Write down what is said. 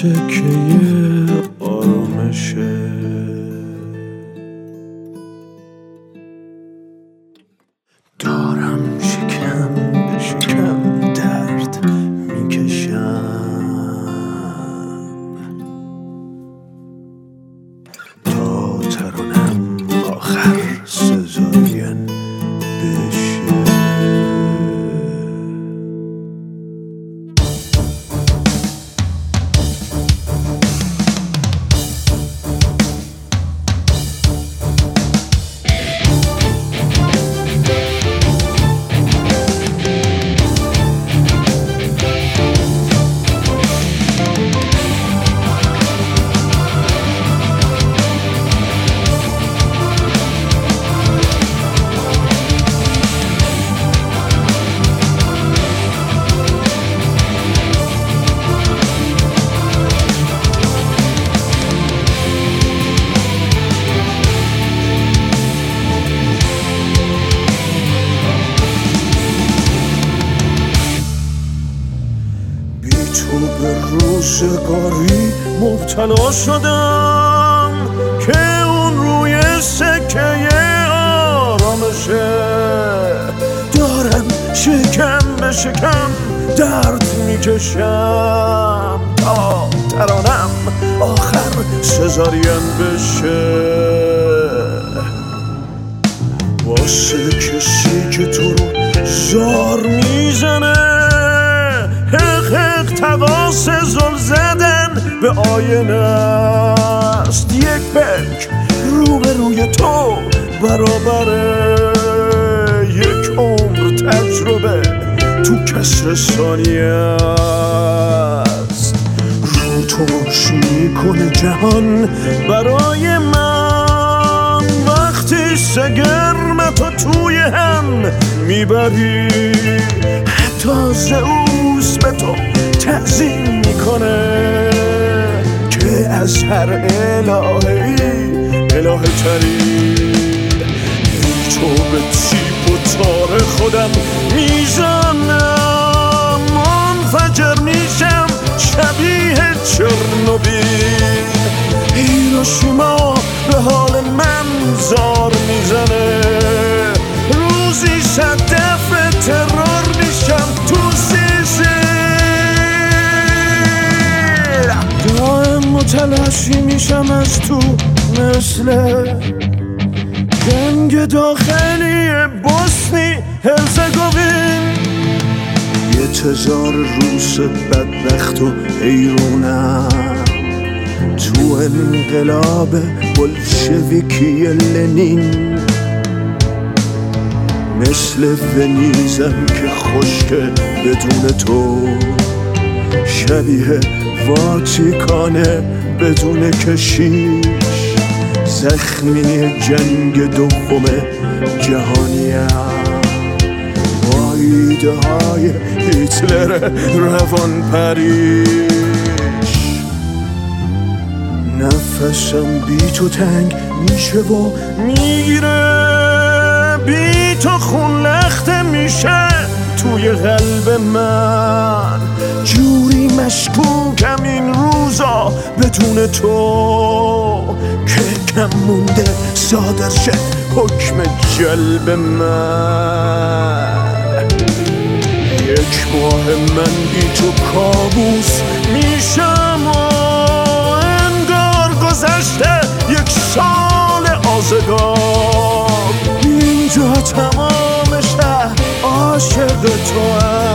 سکه آرامشه. دارم شکم به شکم درد میکشم تا ترانم آخر سزاین بشه. تو به روزگاری مبتلا شدم که اون روی سکه آرامشه. دارم شکم به شکم درد میکشم تا ترانم آخر سزارین بشه. واسه کسی که تو رو زار میزنه، حق تقاس زل زدن به آینه است. یک پلک روبروی تو برابره یک عمر تجربه تو کسر ثانیه است. رو توش میکنه جهان برای من وقتی سگرمتو توی هم میبری. حتی زئوس به تو تعظیم میکنه که از هر الهه‌ای اله تری. تو به تیپ و تار خودم میزنم، منفجر میشم شبیه چرنوبیل. هیروشیما به حال من زار میزنه، روزی صدف ترور میشم تو سیسیل. دائم متلاشی میشم از تو مثل جنگ داخلی بوسنی هرزگوین. یه تزار روس بدبخت و حیرونم تو انقلاب بلشویکی لنین. مثل ونیزم که خشکه بدون تو، شبیه واتیکانه بدون کشیش. زخمی جنگ دوم جهانیم با ایده های هیتلر روان پریش. نفسم بی تو تنگ میشه و میگیره، بی تو خون لخته میشه توی قلب من. جوری مشکوکم این روزا بدون تو که کم مونده صادر شه حکم جلب من. یک ماه من بی تو کابوس میشم و انگار گذشته یک سال آزگار. اینجا تمام شهر عاشق تو هم.